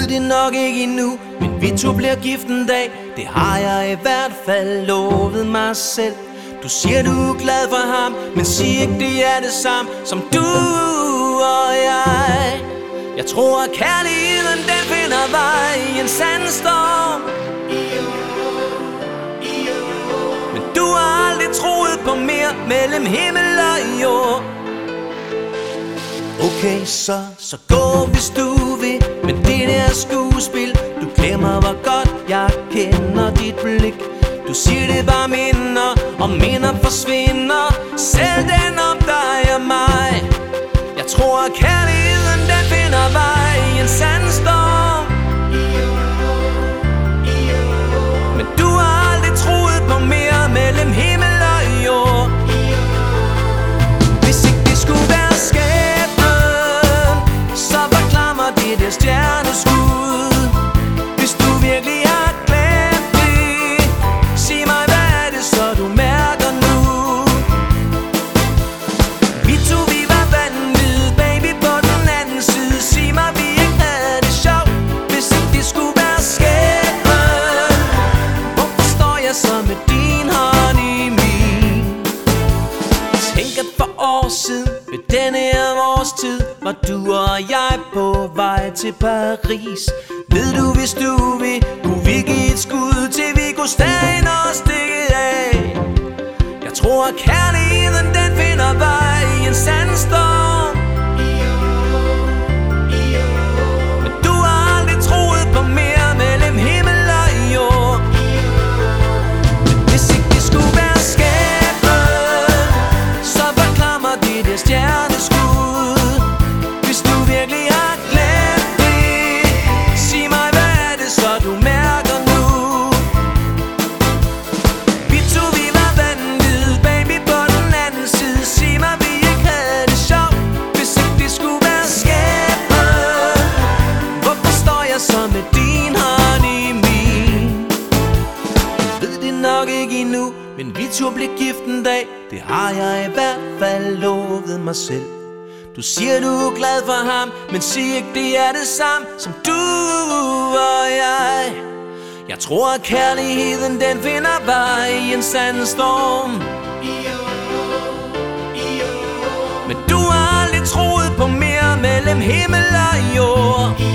ved det nok ikke endnu, men vi to bliver gift en dag. Det har jeg i hvert fald lovet mig selv. Du siger du er glad for ham, men sig ikke det er det samme som du og jeg. Jeg tror at kærligheden den finder vej i en sandstorm. Men du har aldrig troet på mere mellem himmel og jord. Okay, så gå hvis du vil, men det der skuespil. Du glemmer hvor godt jeg kender dit blik. Du siger det bare minder, og minder forsvinder. Selv den om dig og mig. Jeg tror at kærligheden den finder vej i en sandstorm. Men du har aldrig troet på mere mellem himmel og jord. Hvis ikke det skulle være skæbnen, så forklammer det der stjerneskud. Hvis du virkelig har glemt det, sig mig hvad er det så du mærker nu. Vi to vi var vanvittige, baby på den anden side. Sig mig vi ikke havde det sjovt, hvis ikke det skulle være skæbnen. Hvorfor står jeg så med din hånd i min? Tænk at for år siden ved denne her årstid var du og jeg på vej til Paris. Ved du hvis du vil, kunne vi give et skud til vi kunne stande og stikke af. Jeg tror at kærligheden den finder vej i en sandstorm. Men du har aldrig troet på mere mellem himmel og jord. Men hvis ikke det skulle være skæbnen, så forklammer det der stjerneskud. Hvis du virkelig har glemt det, sig mig hvad er det så du mærker nu. Vi to vi var vanvittige, baby på den anden side. Sig mig vi ikke havde det sjovt, hvis ikke det skulle være skæbnen. Hvorfor står jeg så med din hånd i min? Jeg ved det nok ikke endnu, men vi to bliver gift en dag. Det har jeg i hvert fald lovet mig selv. Du siger du er glad for ham, men sig ikke det er det samme som du og jeg. Jeg tror at kærligheden den finder vej i en sandstorm. Men du har aldrig troet på mere mellem himmel og jord.